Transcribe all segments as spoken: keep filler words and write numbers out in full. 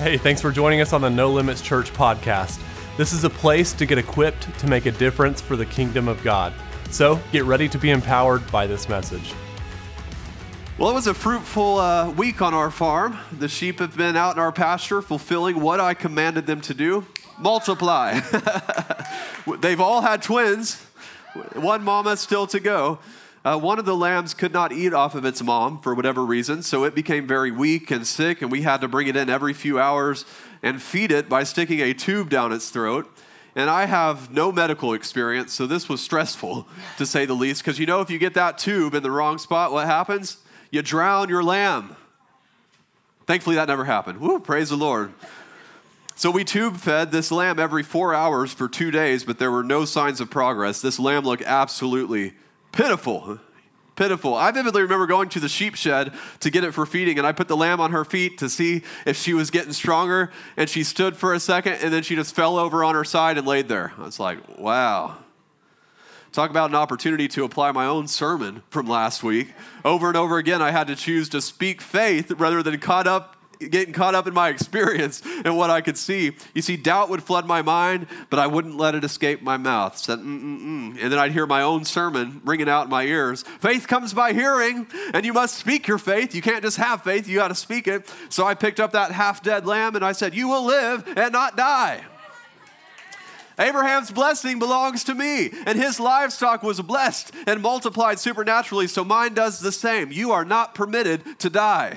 Hey, thanks for joining us on the No Limits Church podcast. This is a place to get equipped to make a difference for the kingdom of God. So get ready to be empowered by this message. Well, it was a fruitful uh, week on our farm. The sheep have been out in our pasture fulfilling what I commanded them to do, multiply. They've all had twins, one mama still to go. Uh, one of the lambs could not eat off of its mom for whatever reason, so it became very weak and sick, and we had to bring it in every few hours and feed it by sticking a tube down its throat. And I have no medical experience, so this was stressful, to say the least, because you know if you get that tube in the wrong spot, what happens? You drown your lamb. Thankfully, that never happened. Woo, praise the Lord. So we tube fed this lamb every four hours for two days, but there were no signs of progress. This lamb looked absolutely pitiful, pitiful. I vividly remember going to the sheep shed to get it for feeding, and I put the lamb on her feet to see if she was getting stronger, and she stood for a second, and then she just fell over on her side and laid there. I was like, wow. Talk about an opportunity to apply my own sermon from last week. Over and over again, I had to choose to speak faith rather than caught up getting caught up in my experience and what I could see. You see, doubt would flood my mind, but I wouldn't let it escape my mouth. Said, mm-mm-mm. And then I'd hear my own sermon ringing out in my ears. Faith comes by hearing, and you must speak your faith. You can't just have faith, you got to speak it. So I picked up that half-dead lamb, and I said, you will live and not die. Abraham's blessing belongs to me, and his livestock was blessed and multiplied supernaturally, so mine does the same. You are not permitted to die.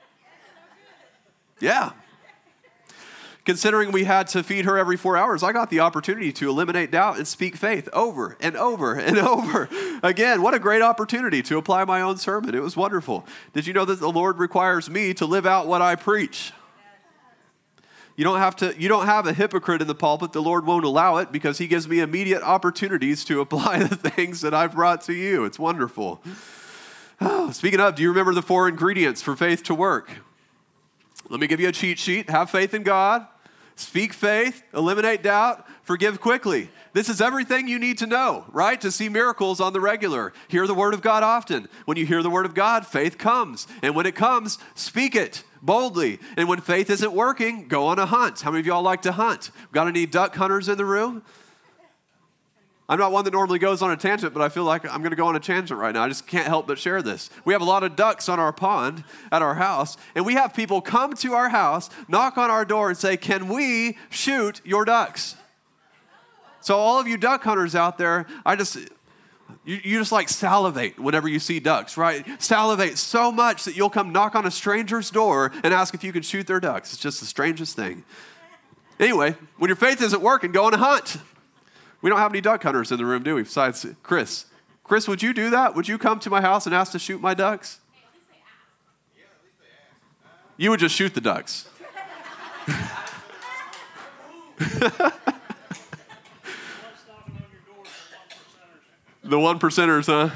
Yeah. Considering we had to feed her every four hours, I got the opportunity to eliminate doubt and speak faith over and over and over. Again, what a great opportunity to apply my own sermon. It was wonderful. Did you know that the Lord requires me to live out what I preach? You don't have to, you don't have a hypocrite in the pulpit. The Lord won't allow it because he gives me immediate opportunities to apply the things that I've brought to you. It's wonderful. Oh, speaking of, do you remember the four ingredients for faith to work? Let me give you a cheat sheet. Have faith in God, speak faith, eliminate doubt, forgive quickly. This is everything you need to know, right? To see miracles on the regular. Hear the word of God often. When you hear the word of God, faith comes. And when it comes, speak it boldly. And when faith isn't working, go on a hunt. How many of y'all like to hunt? Got any duck hunters in the room? I'm not one that normally goes on a tangent, but I feel like I'm going to go on a tangent right now. I just can't help but share this. We have a lot of ducks on our pond at our house, and we have people come to our house, knock on our door, and say, can we shoot your ducks? So all of you duck hunters out there, I just, you, you just like salivate whenever you see ducks, right? Salivate so much that you'll come knock on a stranger's door and ask if you can shoot their ducks. It's just the strangest thing. Anyway, when your faith isn't working, go on a hunt. We don't have any duck hunters in the room, do we, besides Chris? Chris, would you do that? Would you come to my house and ask to shoot my ducks? Hey, at least they ask. Yeah, at least they ask. You would just shoot the ducks. The one percenters, huh?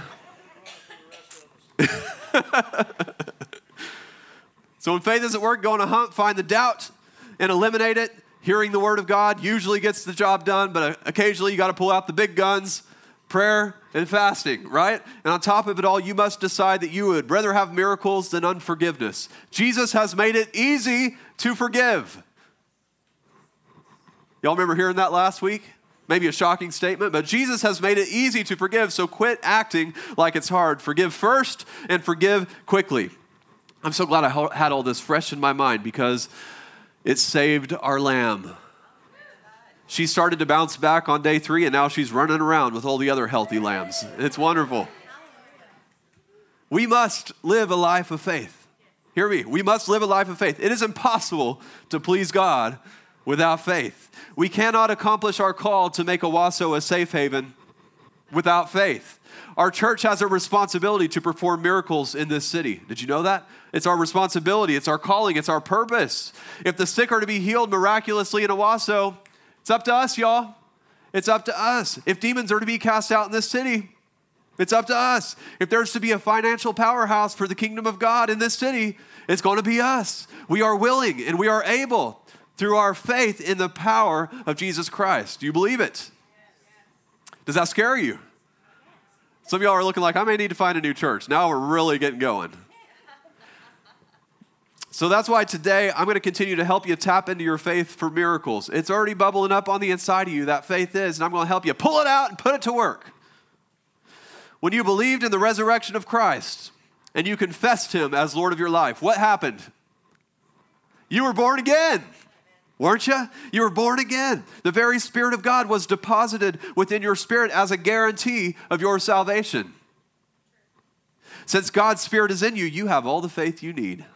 So when faith doesn't work, go on a hunt, find the doubt, and eliminate it. Hearing the word of God usually gets the job done, but occasionally you got to pull out the big guns, prayer and fasting, right? And on top of it all, you must decide that you would rather have miracles than unforgiveness. Jesus has made it easy to forgive. Y'all remember hearing that last week? Maybe a shocking statement, but Jesus has made it easy to forgive, so quit acting like it's hard. Forgive first and forgive quickly. I'm so glad I had all this fresh in my mind because it saved our lamb. She started to bounce back on day three, and now she's running around with all the other healthy lambs. It's wonderful. We must live a life of faith. Hear me. We must live a life of faith. It is impossible to please God without faith. We cannot accomplish our call to make Owasso a safe haven without faith. Our church has a responsibility to perform miracles in this city. Did you know that? It's our responsibility. It's our calling. It's our purpose. If the sick are to be healed miraculously in Owasso, it's up to us, y'all. It's up to us. If demons are to be cast out in this city, it's up to us. If there's to be a financial powerhouse for the kingdom of God in this city, it's going to be us. We are willing and we are able through our faith in the power of Jesus Christ. Do you believe it? Does that scare you? Some of y'all are looking like, I may need to find a new church. Now we're really getting going. So that's why today I'm going to continue to help you tap into your faith for miracles. It's already bubbling up on the inside of you, that faith is, and I'm going to help you pull it out and put it to work. When you believed in the resurrection of Christ and you confessed him as Lord of your life, what happened? You were born again, weren't you? You were born again. The very Spirit of God was deposited within your spirit as a guarantee of your salvation. Since God's Spirit is in you, you have all the faith you need.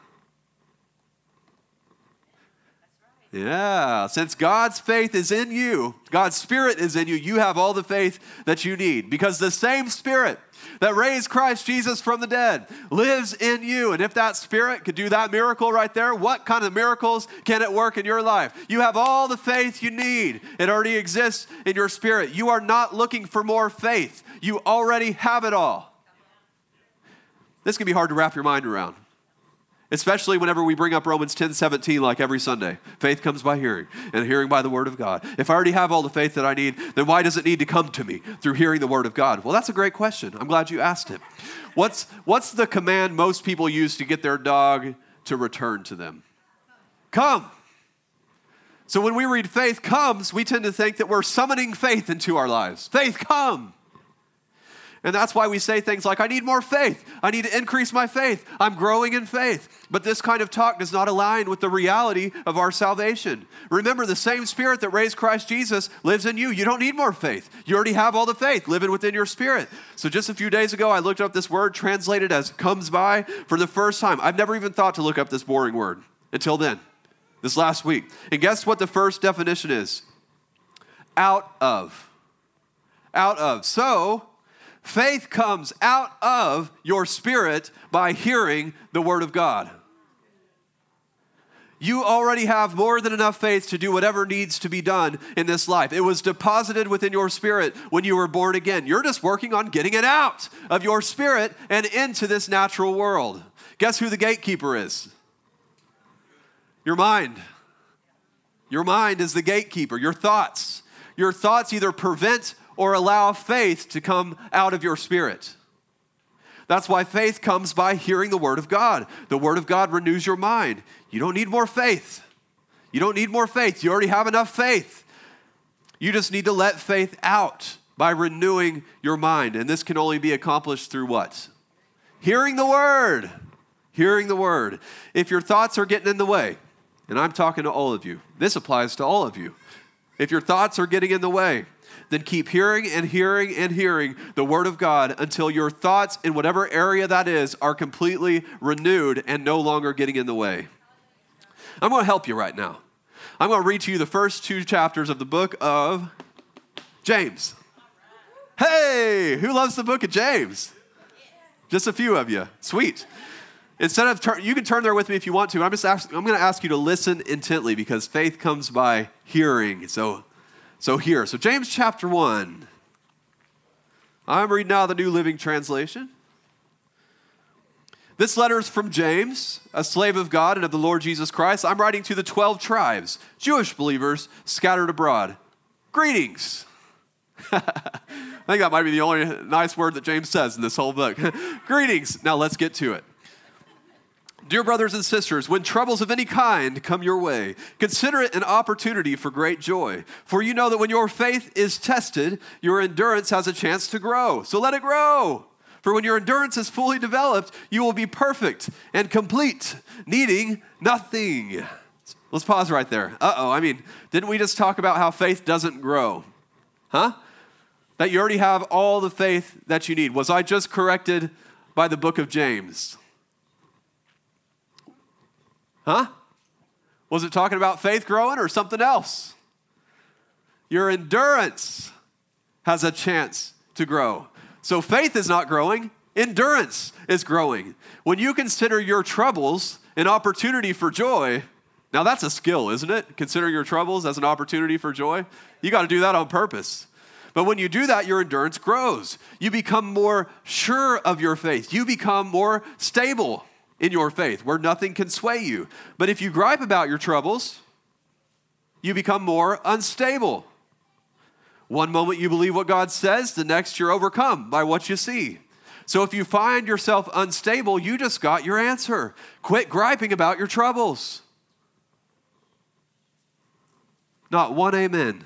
Yeah, since God's faith is in you, God's Spirit is in you, you have all the faith that you need. Because the same Spirit that raised Christ Jesus from the dead lives in you. And if that Spirit could do that miracle right there, what kind of miracles can it work in your life? You have all the faith you need. It already exists in your spirit. You are not looking for more faith. You already have it all. This can be hard to wrap your mind around. Especially whenever we bring up Romans ten seventeen like every Sunday. Faith comes by hearing, and hearing by the word of God. If I already have all the faith that I need, then why does it need to come to me through hearing the word of God? Well, that's a great question. I'm glad you asked it. What's, what's the command most people use to get their dog to return to them? Come. So when we read faith comes, we tend to think that we're summoning faith into our lives. Faith, come. And that's why we say things like, I need more faith. I need to increase my faith. I'm growing in faith. But this kind of talk does not align with the reality of our salvation. Remember, the same Spirit that raised Christ Jesus lives in you. You don't need more faith. You already have all the faith living within your spirit. So just a few days ago, I looked up this word translated as comes by for the first time. I've never even thought to look up this boring word until then, this last week. And guess what the first definition is? Out of. Out of. So faith comes out of your spirit by hearing the word of God. You already have more than enough faith to do whatever needs to be done in this life. It was deposited within your spirit when you were born again. You're just working on getting it out of your spirit and into this natural world. Guess who the gatekeeper is? Your mind. Your mind is the gatekeeper. Your thoughts. Your thoughts either prevent or allow faith to come out of your spirit. That's why faith comes by hearing the word of God. The word of God renews your mind. You don't need more faith. You don't need more faith. You already have enough faith. You just need to let faith out by renewing your mind. And this can only be accomplished through what? Hearing the word. Hearing the word. If your thoughts are getting in the way, and I'm talking to all of you, this applies to all of you. If your thoughts are getting in the way, then keep hearing and hearing and hearing the word of God until your thoughts in whatever area that is are completely renewed and no longer getting in the way. I'm going to help you right now. I'm going to read to you the first two chapters of the book of James. Hey, who loves the book of James? Just a few of you. Sweet. Instead of, turn, you can turn there with me if you want to. I'm just ask, I'm going to ask you to listen intently because faith comes by hearing. So So here, so James chapter one. I'm reading now the New Living Translation. This letter is from James, a slave of God and of the Lord Jesus Christ. I'm writing to the twelve tribes, Jewish believers scattered abroad. Greetings. I think that might be the only nice word that James says in this whole book. Greetings. Now let's get to it. Dear brothers and sisters, when troubles of any kind come your way, consider it an opportunity for great joy. For you know that when your faith is tested, your endurance has a chance to grow. So let it grow. For when your endurance is fully developed, you will be perfect and complete, needing nothing. Let's pause right there. Uh-oh, I mean, didn't we just talk about how faith doesn't grow? Huh? That you already have all the faith that you need. Was I just corrected by the book of James? Huh? Was it talking about faith growing or something else? Your endurance has a chance to grow. So faith is not growing, endurance is growing. When you consider your troubles an opportunity for joy, now that's a skill, isn't it? Consider your troubles as an opportunity for joy. You got to do that on purpose. But when you do that, your endurance grows. You become more sure of your faith. You become more stable in your faith, where nothing can sway you. But if you gripe about your troubles, you become more unstable. One moment you believe what God says, the next you're overcome by what you see. So if you find yourself unstable, you just got your answer. Quit griping about your troubles. Not one amen.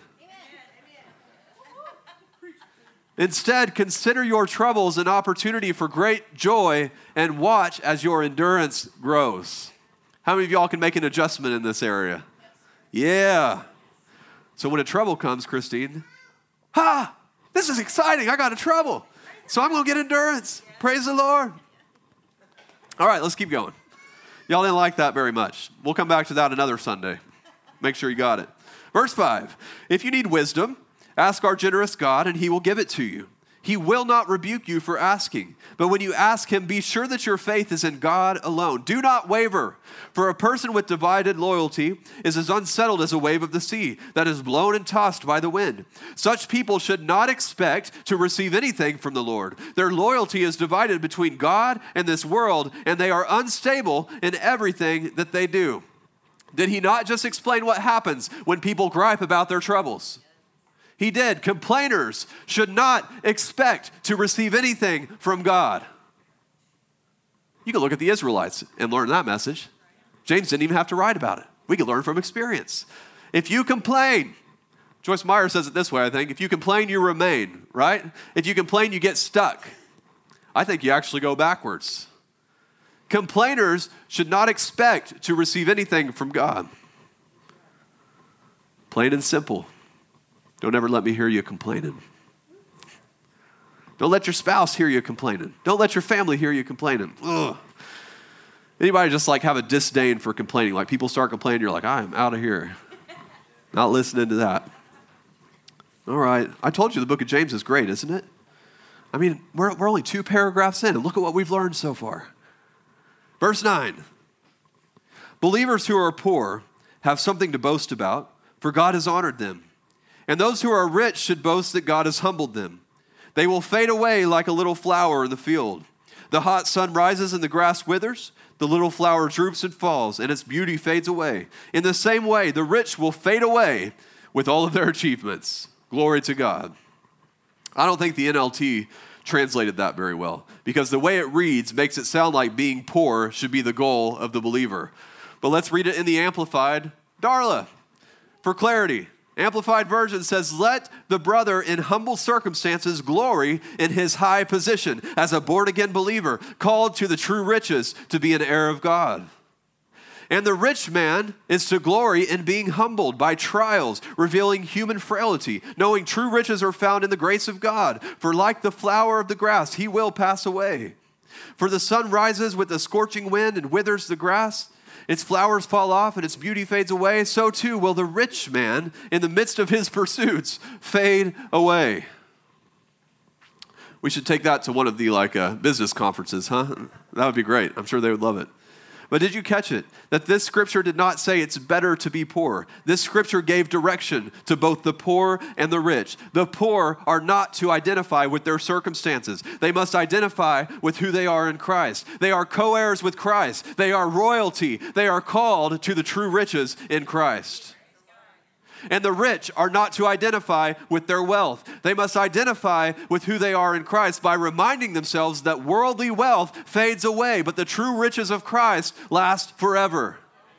Instead, consider your troubles an opportunity for great joy and watch as your endurance grows. How many of y'all can make an adjustment in this area? Yeah. So when a trouble comes, Christine, ha, this is exciting. I got a trouble. So I'm going to get endurance. Praise the Lord. All right, let's keep going. Y'all didn't like that very much. We'll come back to that another Sunday. Make sure you got it. Verse five, if you need wisdom, ask our generous God, and he will give it to you. He will not rebuke you for asking. But when you ask him, be sure that your faith is in God alone. Do not waver. For a person with divided loyalty is as unsettled as a wave of the sea that is blown and tossed by the wind. Such people should not expect to receive anything from the Lord. Their loyalty is divided between God and this world, and they are unstable in everything that they do. Did he not just explain what happens when people gripe about their troubles? He did. Complainers should not expect to receive anything from God. You can look at the Israelites and learn that message. James didn't even have to write about it. We can learn from experience. If you complain, Joyce Meyer says it this way, I think. If you complain, you remain, right? If you complain, you get stuck. I think you actually go backwards. Complainers should not expect to receive anything from God. Plain and simple. Don't ever let me hear you complaining. Don't let your spouse hear you complaining. Don't let your family hear you complaining. Ugh. Anybody just like have a disdain for complaining? Like people start complaining, you're like, I am out of here. Not listening to that. All right. I told you the book of James is great, isn't it? I mean, we're, we're only two paragraphs in, and look at what we've learned so far. Verse nine. Believers who are poor have something to boast about, for God has honored them. And those who are rich should boast that God has humbled them. They will fade away like a little flower in the field. The hot sun rises and the grass withers. The little flower droops and falls, and its beauty fades away. In the same way, the rich will fade away with all of their achievements. Glory to God. I don't think the N L T translated that very well, because the way it reads makes it sound like being poor should be the goal of the believer. But let's read it in the Amplified. Darla, for clarity. Amplified Version says, let the brother in humble circumstances glory in his high position as a born-again believer, called to the true riches to be an heir of God. And the rich man is to glory in being humbled by trials, revealing human frailty, knowing true riches are found in the grace of God. For like the flower of the grass, he will pass away. For the sun rises with a scorching wind and withers the grass. Its flowers fall off and its beauty fades away. So too will the rich man, in the midst of his pursuits, fade away. We should take that to one of the like uh, business conferences, huh? That would be great. I'm sure they would love it. But did you catch it? That this scripture did not say it's better to be poor. This scripture gave direction to both the poor and the rich. The poor are not to identify with their circumstances. They must identify with who they are in Christ. They are co-heirs with Christ. They are royalty. They are called to the true riches in Christ. And the rich are not to identify with their wealth. They must identify with who they are in Christ by reminding themselves that worldly wealth fades away, but the true riches of Christ last forever.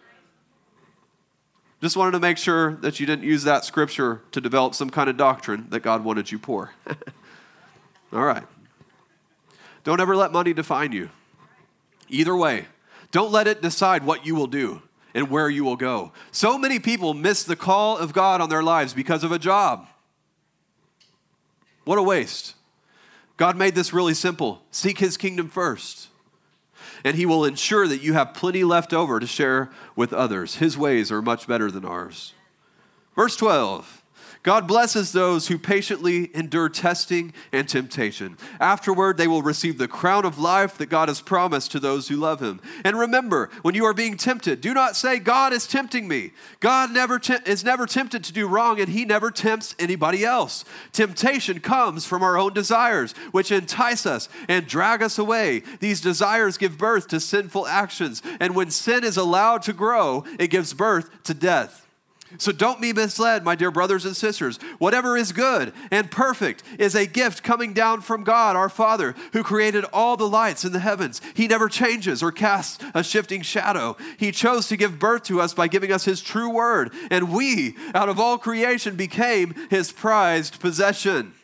Just wanted to make sure that you didn't use that scripture to develop some kind of doctrine that God wanted you poor. All right. Don't ever let money define you. Either way, don't let it decide what you will do and where you will go. So many people miss the call of God on their lives because of a job. What a waste. God made this really simple. Seek his kingdom first, and he will ensure that you have plenty left over to share with others. His ways are much better than ours. Verse twelve. God blesses those who patiently endure testing and temptation. Afterward, they will receive the crown of life that God has promised to those who love him. And remember, when you are being tempted, do not say, God is tempting me. God never te- is never tempted to do wrong, and he never tempts anybody else. Temptation comes from our own desires, which entice us and drag us away. These desires give birth to sinful actions, and when sin is allowed to grow, it gives birth to death. So don't be misled, my dear brothers and sisters. Whatever is good and perfect is a gift coming down from God, our Father, who created all the lights in the heavens. He never changes or casts a shifting shadow. He chose to give birth to us by giving us his true word, and we, out of all creation, became his prized possession.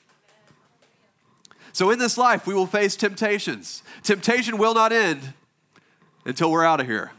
So in this life, we will face temptations. Temptation will not end until we're out of here.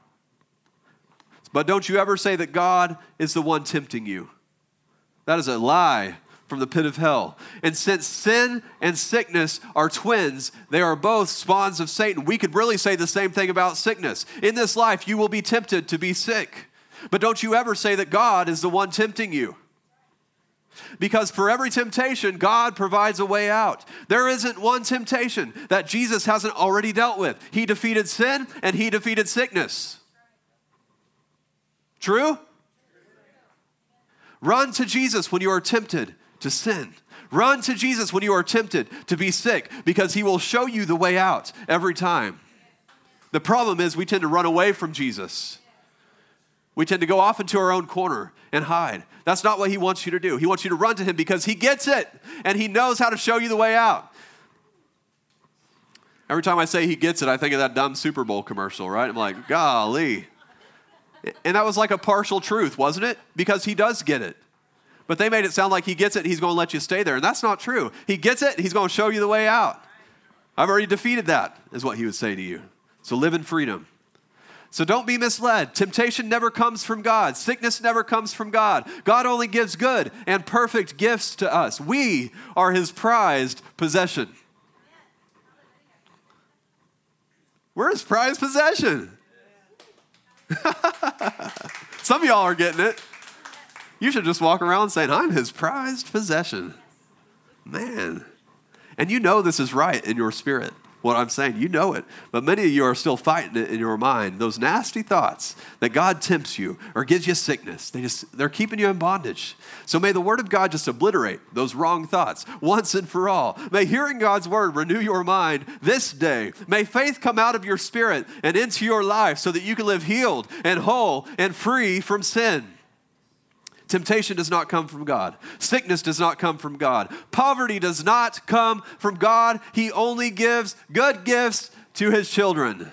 But don't you ever say that God is the one tempting you. That is a lie from the pit of hell. And since sin and sickness are twins, they are both spawns of Satan. We could really say the same thing about sickness. In this life, you will be tempted to be sick. But don't you ever say that God is the one tempting you. Because for every temptation, God provides a way out. There isn't one temptation that Jesus hasn't already dealt with. He defeated sin and he defeated sickness. True? Run to Jesus when you are tempted to sin. Run to Jesus when you are tempted to be sick, because he will show you the way out every time. The problem is we tend to run away from Jesus. We tend to go off into our own corner and hide. That's not what he wants you to do. He wants you to run to him because he gets it and he knows how to show you the way out. Every time I say he gets it, I think of that dumb Super Bowl commercial, right? I'm like, golly. And that was like a partial truth, wasn't it? Because he does get it. But they made it sound like he gets it and he's going to let you stay there. And that's not true. He gets it, he's going to show you the way out. I've already defeated that, is what he would say to you. So live in freedom. So don't be misled. Temptation never comes from God. Sickness never comes from God. God only gives good and perfect gifts to us. We are his prized possession. We're his prized possession. Some of y'all are getting it. You should just walk around saying, I'm his prized possession. Man. And you know this is right in your spirit. What I'm saying, you know it. But many of you are still fighting it in your mind. Those nasty thoughts that God tempts you or gives you sickness, they just, they're keeping you in bondage. So may the word of God just obliterate those wrong thoughts once and for all. May hearing God's word renew your mind this day. May faith come out of your spirit and into your life so that you can live healed and whole and free from sin. Temptation does not come from God. Sickness does not come from God. Poverty does not come from God. He only gives good gifts to his children.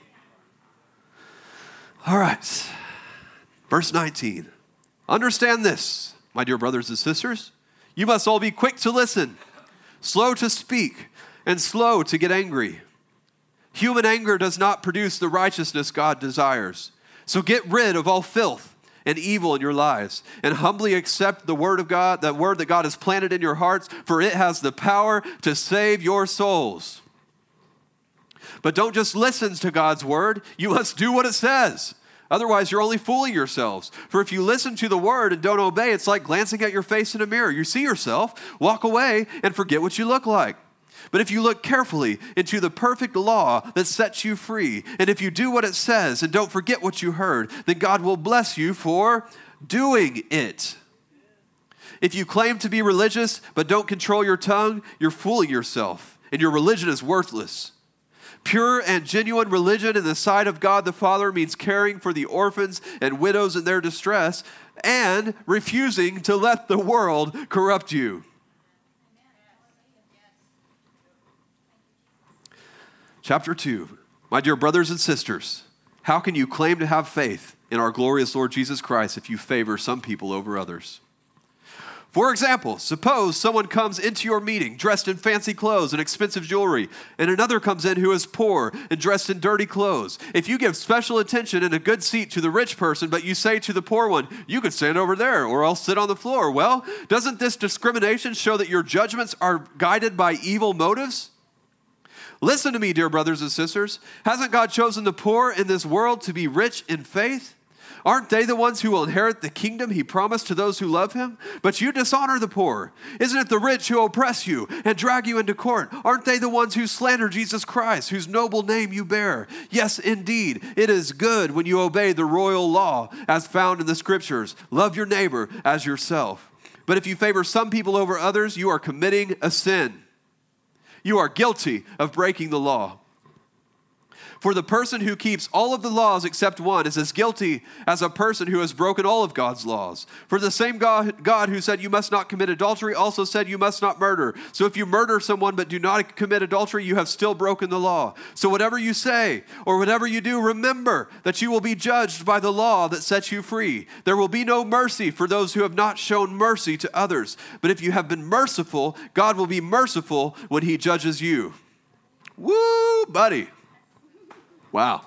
All right. Verse nineteen. Understand this, my dear brothers and sisters. You must all be quick to listen, slow to speak, and slow to get angry. Human anger does not produce the righteousness God desires. So get rid of all filth and evil in your lives, and humbly accept the word of God, that word that God has planted in your hearts, for it has the power to save your souls. But don't just listen to God's word, you must do what it says. Otherwise, you're only fooling yourselves. For if you listen to the word and don't obey, it's like glancing at your face in a mirror. You see yourself, walk away, and forget what you look like. But if you look carefully into the perfect law that sets you free, and if you do what it says and don't forget what you heard, then God will bless you for doing it. If you claim to be religious but don't control your tongue, you're fooling yourself, and your religion is worthless. Pure and genuine religion in the sight of God the Father means caring for the orphans and widows in their distress and refusing to let the world corrupt you. Chapter two, my dear brothers and sisters, how can you claim to have faith in our glorious Lord Jesus Christ if you favor some people over others? For example, suppose someone comes into your meeting dressed in fancy clothes and expensive jewelry, and another comes in who is poor and dressed in dirty clothes. If you give special attention and a good seat to the rich person, but you say to the poor one, you could stand over there or else sit on the floor, well, doesn't this discrimination show that your judgments are guided by evil motives? Listen to me, dear brothers and sisters. Hasn't God chosen the poor in this world to be rich in faith? Aren't they the ones who will inherit the kingdom he promised to those who love him? But you dishonor the poor. Isn't it the rich who oppress you and drag you into court? Aren't they the ones who slander Jesus Christ, whose noble name you bear? Yes, indeed, it is good when you obey the royal law as found in the scriptures. Love your neighbor as yourself. But if you favor some people over others, you are committing a sin. You are guilty of breaking the law. For the person who keeps all of the laws except one is as guilty as a person who has broken all of God's laws. For the same God, God who said you must not commit adultery also said you must not murder. So if you murder someone but do not commit adultery, you have still broken the law. So whatever you say or whatever you do, remember that you will be judged by the law that sets you free. There will be no mercy for those who have not shown mercy to others. But if you have been merciful, God will be merciful when he judges you. Woo, buddy. Wow.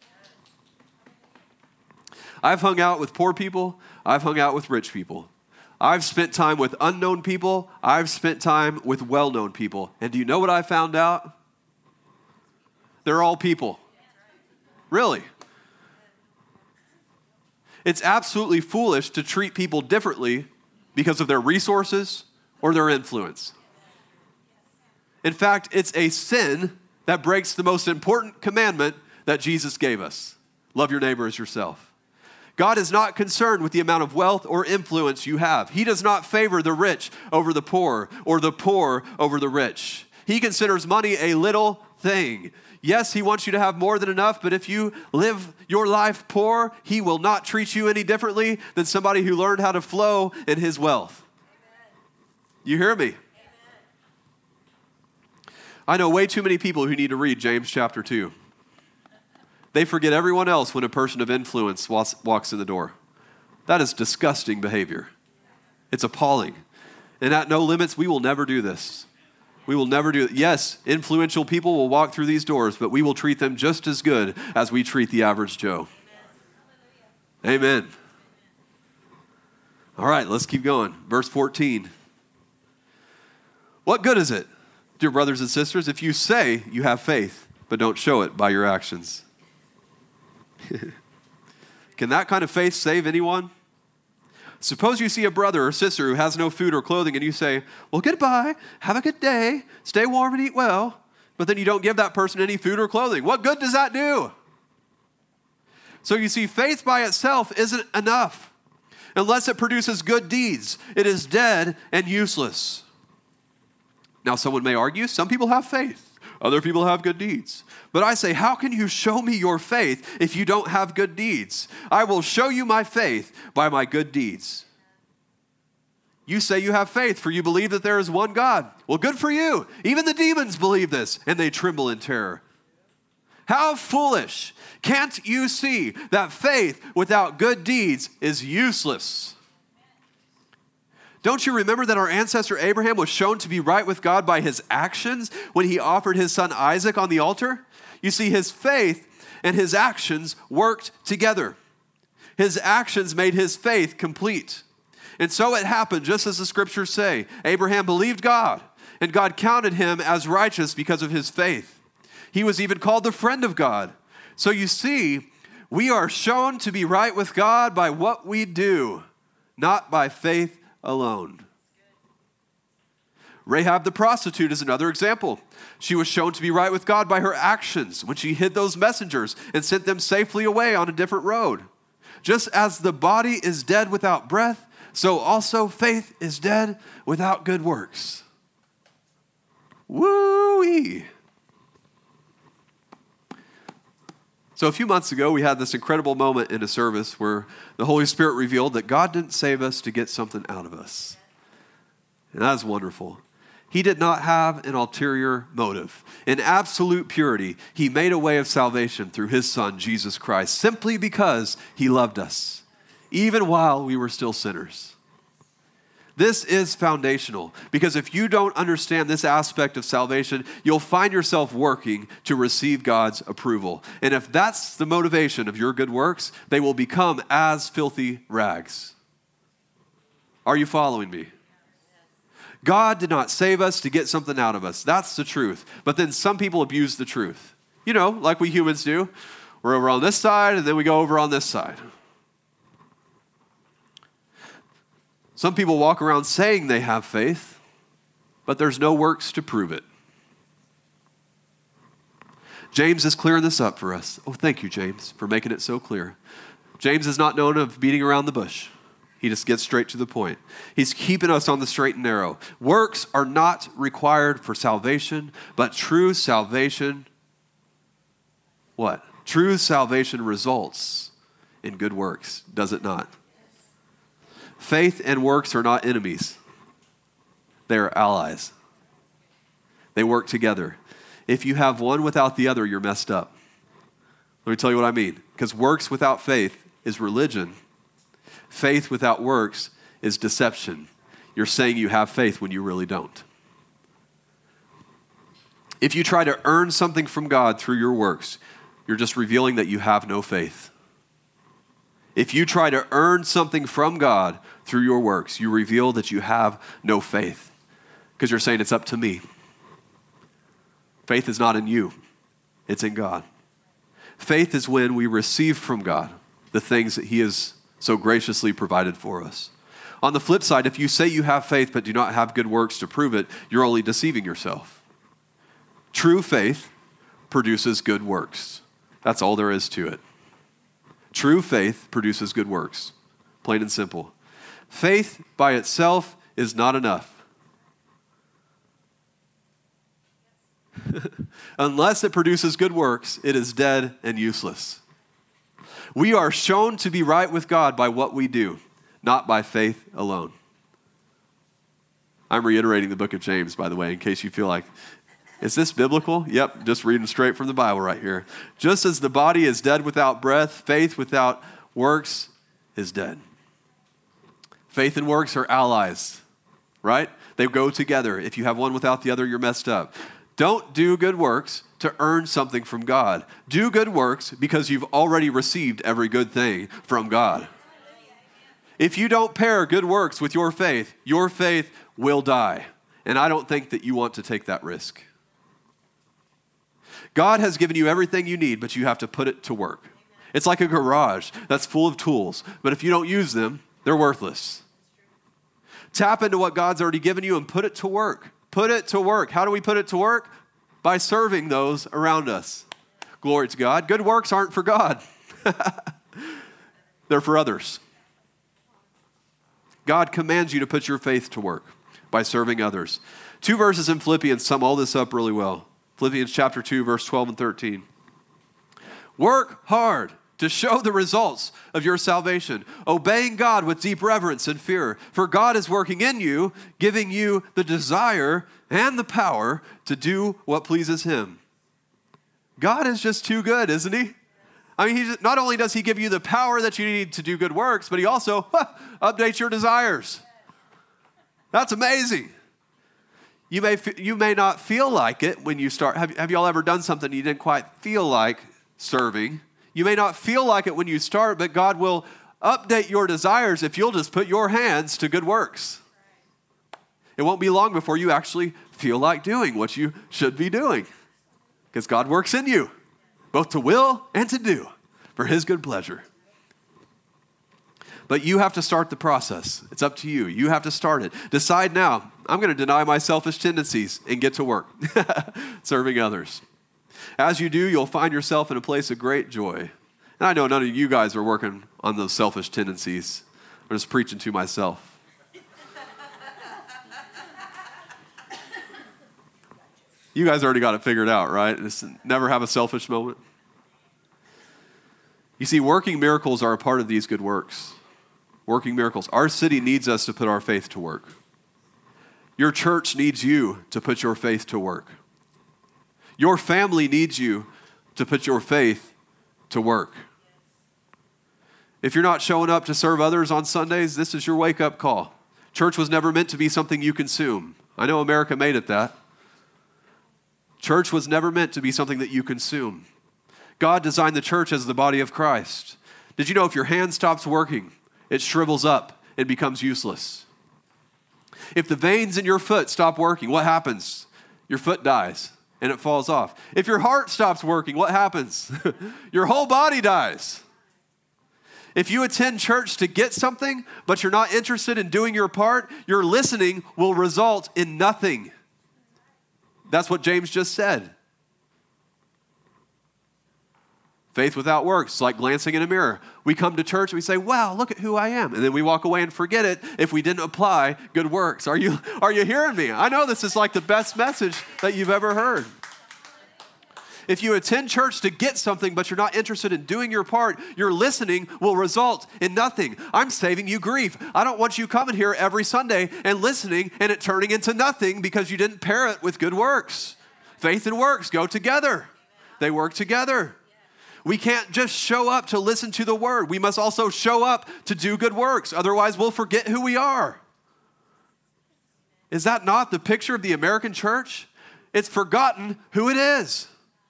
I've hung out with poor people. I've hung out with rich people. I've spent time with unknown people. I've spent time with well-known people. And do you know what I found out? They're all people. Really. It's absolutely foolish to treat people differently because of their resources or their influence. In fact, it's a sin that breaks the most important commandment that Jesus gave us. Love your neighbor as yourself. God is not concerned with the amount of wealth or influence you have. He does not favor the rich over the poor or the poor over the rich. He considers money a little thing. Yes, he wants you to have more than enough, but if you live your life poor, he will not treat you any differently than somebody who learned how to flow in his wealth. You hear me? I know way too many people who need to read James chapter two. They forget everyone else when a person of influence walks in the door. That is disgusting behavior. It's appalling. And at No Limits, we will never do this. We will never do it. Yes, influential people will walk through these doors, but we will treat them just as good as we treat the average Joe. Amen. All right, let's keep going. Verse fourteen. What good is it, dear brothers and sisters, if you say you have faith, but don't show it by your actions? Can that kind of faith save anyone? Suppose you see a brother or sister who has no food or clothing and you say, well, goodbye, have a good day, stay warm and eat well, but then you don't give that person any food or clothing. What good does that do? So you see, faith by itself isn't enough. Unless it produces good deeds, it is dead and useless. Now, someone may argue, some people have faith. Other people have good deeds. But I say, how can you show me your faith if you don't have good deeds? I will show you my faith by my good deeds. You say you have faith, for you believe that there is one God. Well, good for you. Even the demons believe this, and they tremble in terror. How foolish. Can't you see that faith without good deeds is useless? Don't you remember that our ancestor Abraham was shown to be right with God by his actions when he offered his son Isaac on the altar? You see, his faith and his actions worked together. His actions made his faith complete. And so it happened, just as the scriptures say. Abraham believed God, and God counted him as righteous because of his faith. He was even called the friend of God. So you see, we are shown to be right with God by what we do, not by faith alone. Rahab the prostitute is another example. She was shown to be right with God by her actions when she hid those messengers and sent them safely away on a different road. Just as the body is dead without breath, so also faith is dead without good works. Woo-wee. So a few months ago, we had this incredible moment in a service where the Holy Spirit revealed that God didn't save us to get something out of us. And that is wonderful. He did not have an ulterior motive. In absolute purity, he made a way of salvation through his Son, Jesus Christ, simply because he loved us, even while we were still sinners. This is foundational, because if you don't understand this aspect of salvation, you'll find yourself working to receive God's approval. And if that's the motivation of your good works, they will become as filthy rags. Are you following me? God did not save us to get something out of us. That's the truth. But then some people abuse the truth. You know, like we humans do. We're over on this side, and then we go over on this side. Some people walk around saying they have faith, but there's no works to prove it. James is clearing this up for us. Oh, thank you, James, for making it so clear. James is not known of beating around the bush. He just gets straight to the point. He's keeping us on the straight and narrow. Works are not required for salvation, but true salvation what? True salvation results in good works, does it not? Faith and works are not enemies. They are allies. They work together. If you have one without the other, you're messed up. Let me tell you what I mean. Because works without faith is religion. Faith without works is deception. You're saying you have faith when you really don't. If you try to earn something from God through your works, you're just revealing that you have no faith. If you try to earn something from God through your works, you reveal that you have no faith. Because you're saying it's up to me. Faith is not in you. It's in God. Faith is when we receive from God the things that he has so graciously provided for us. On the flip side, if you say you have faith but do not have good works to prove it, you're only deceiving yourself. True faith produces good works. That's all there is to it. True faith produces good works. Plain and simple. Faith by itself is not enough. Unless it produces good works, it is dead and useless. We are shown to be right with God by what we do, not by faith alone. I'm reiterating the book of James, by the way, in case you feel like, is this biblical? Yep, just reading straight from the Bible right here. Just as the body is dead without breath, faith without works is dead. Faith and works are allies, right? They go together. If you have one without the other, you're messed up. Don't do good works to earn something from God. Do good works because you've already received every good thing from God. If you don't pair good works with your faith, your faith will die. And I don't think that you want to take that risk. God has given you everything you need, but you have to put it to work. It's like a garage that's full of tools, but if you don't use them, they're worthless. Tap into what God's already given you and put it to work. Put it to work. How do we put it to work? By serving those around us. Glory to God. Good works aren't for God. They're for others. God commands you to put your faith to work by serving others. Two verses in Philippians sum all this up really well. Philippians chapter two, verse twelve and thirteen. Work hard to show the results of your salvation, obeying God with deep reverence and fear. For God is working in you, giving you the desire and the power to do what pleases him. God is just too good, isn't he? I mean, he just, not only does he give you the power that you need to do good works, but he also huh, updates your desires. That's amazing. You may, you may not feel like it when you start. Have, have y'all ever done something you didn't quite feel like serving? You may not feel like it when you start, but God will update your desires if you'll just put your hands to good works. It won't be long before you actually feel like doing what you should be doing, because God works in you, both to will and to do for his good pleasure. But you have to start the process. It's up to you. You have to start it. Decide now, I'm going to deny my selfish tendencies and get to work serving others. As you do, you'll find yourself in a place of great joy. And I know none of you guys are working on those selfish tendencies. I'm just preaching to myself. You guys already got it figured out, right? Just never have a selfish moment. You see, working miracles are a part of these good works. Working miracles. Our city needs us to put our faith to work. Your church needs you to put your faith to work. Your family needs you to put your faith to work. If you're not showing up to serve others on Sundays, this is your wake-up call. Church was never meant to be something you consume. I know America made it that. Church was never meant to be something that you consume. God designed the church as the body of Christ. Did you know if your hand stops working, it shrivels up and becomes useless? If the veins in your foot stop working, what happens? Your foot dies and it falls off. If your heart stops working, what happens? Your whole body dies. If you attend church to get something, but you're not interested in doing your part, your listening will result in nothing. That's what James just said. Faith without works, like glancing in a mirror. We come to church and we say, wow, look at who I am. And then we walk away and forget it if we didn't apply good works. Are you, are you hearing me? I know this is like the best message that you've ever heard. If you attend church to get something, but you're not interested in doing your part, your listening will result in nothing. I'm saving you grief. I don't want you coming here every Sunday and listening and it turning into nothing because you didn't pair it with good works. Faith and works go together. They work together. We can't just show up to listen to the word. We must also show up to do good works. Otherwise, we'll forget who we are. Is that not the picture of the American church? It's forgotten who it is.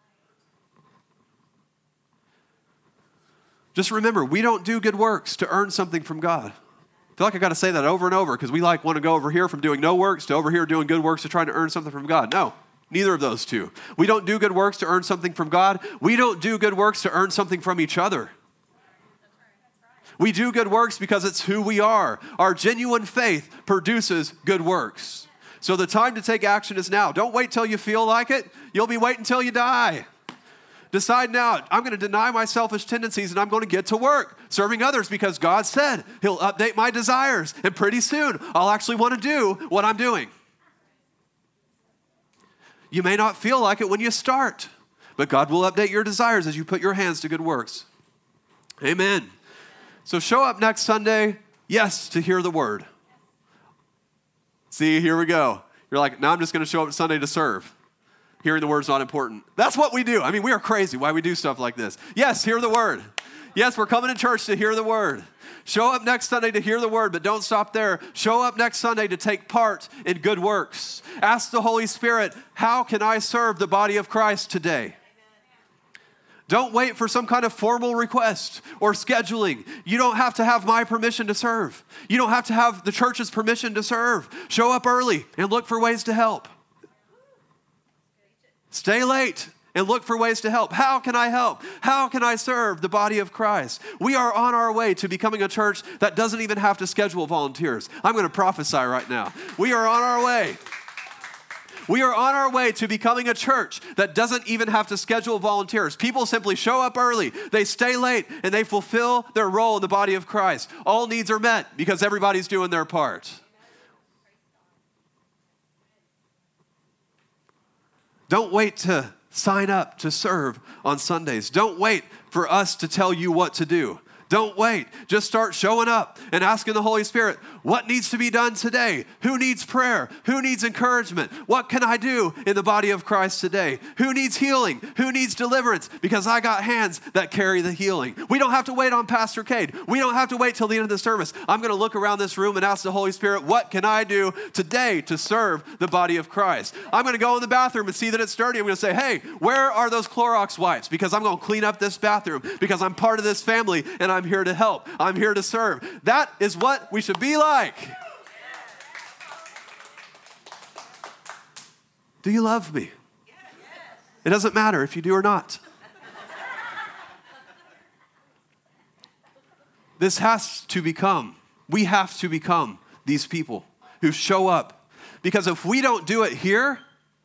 Just remember, we don't do good works to earn something from God. I feel like I got to say that over and over because we like want to go over here from doing no works to over here doing good works to trying to earn something from God. No. Neither of those two. We don't do good works to earn something from God. We don't do good works to earn something from each other. We do good works because it's who we are. Our genuine faith produces good works. So the time to take action is now. Don't wait till you feel like it. You'll be waiting until you die. Decide now, I'm going to deny my selfish tendencies and I'm going to get to work serving others because God said He'll update my desires. And pretty soon, I'll actually want to do what I'm doing. You may not feel like it when you start, but God will update your desires as you put your hands to good works. Amen. So show up next Sunday, yes, to hear the word. See, here we go. You're like, now I'm just going to show up Sunday to serve. Hearing the word's not important. That's what we do. I mean, we are crazy why we do stuff like this. Yes, hear the word. Yes, we're coming to church to hear the word. Show up next Sunday to hear the word, but don't stop there. Show up next Sunday to take part in good works. Ask the Holy Spirit, how can I serve the body of Christ today? Don't wait for some kind of formal request or scheduling. You don't have to have my permission to serve. You don't have to have the church's permission to serve. Show up early and look for ways to help. Stay late and look for ways to help. How can I help? How can I serve the body of Christ? We are on our way to becoming a church that doesn't even have to schedule volunteers. I'm going to prophesy right now. We are on our way. We are on our way to becoming a church that doesn't even have to schedule volunteers. People simply show up early, they stay late, and they fulfill their role in the body of Christ. All needs are met because everybody's doing their part. Don't wait to sign up to serve on Sundays. Don't wait for us to tell you what to do. Don't wait. Just start showing up and asking the Holy Spirit, what needs to be done today? Who needs prayer? Who needs encouragement? What can I do in the body of Christ today? Who needs healing? Who needs deliverance? Because I got hands that carry the healing. We don't have to wait on Pastor Cade. We don't have to wait till the end of the service. I'm going to look around this room and ask the Holy Spirit, what can I do today to serve the body of Christ? I'm going to go in the bathroom and see that it's dirty. I'm going to say, hey, where are those Clorox wipes? Because I'm going to clean up this bathroom because I'm part of this family and I'm here to help. I'm here to serve. That is what we should be like. Do you love me? It doesn't matter if you do or not. This has to become, we have to become these people who show up. Because if we don't do it here,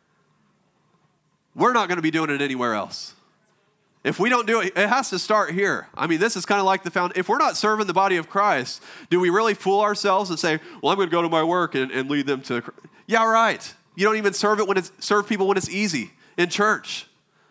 we're not going to be doing it anywhere else. If we don't do it, it has to start here. I mean, this is kind of like the found. If we're not serving the body of Christ, do we really fool ourselves and say, well, I'm going to go to my work and, and lead them to, yeah, right. You don't even serve it when it's, serve people when it's easy in church.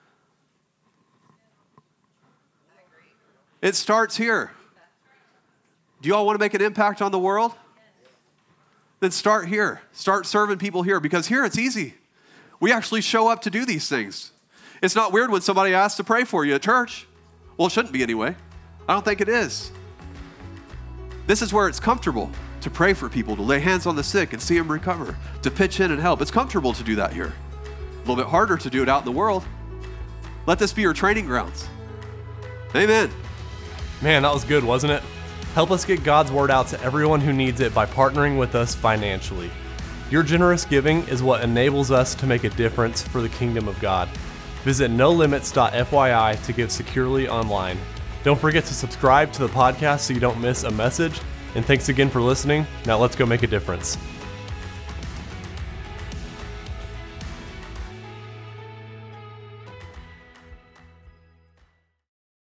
It starts here. Do you all want to make an impact on the world? Then start here. Start serving people here because here it's easy. We actually show up to do these things. It's not weird when somebody asks to pray for you at church. Well, it shouldn't be anyway. I don't think it is. This is where it's comfortable to pray for people, to lay hands on the sick and see them recover, to pitch in and help. It's comfortable to do that here. A little bit harder to do it out in the world. Let this be your training grounds. Amen. Man, that was good, wasn't it? Help us get God's word out to everyone who needs it by partnering with us financially. Your generous giving is what enables us to make a difference for the kingdom of God. Visit no limits dot f y i to give securely online. Don't forget to subscribe to the podcast so you don't miss a message. And thanks again for listening. Now let's go make a difference.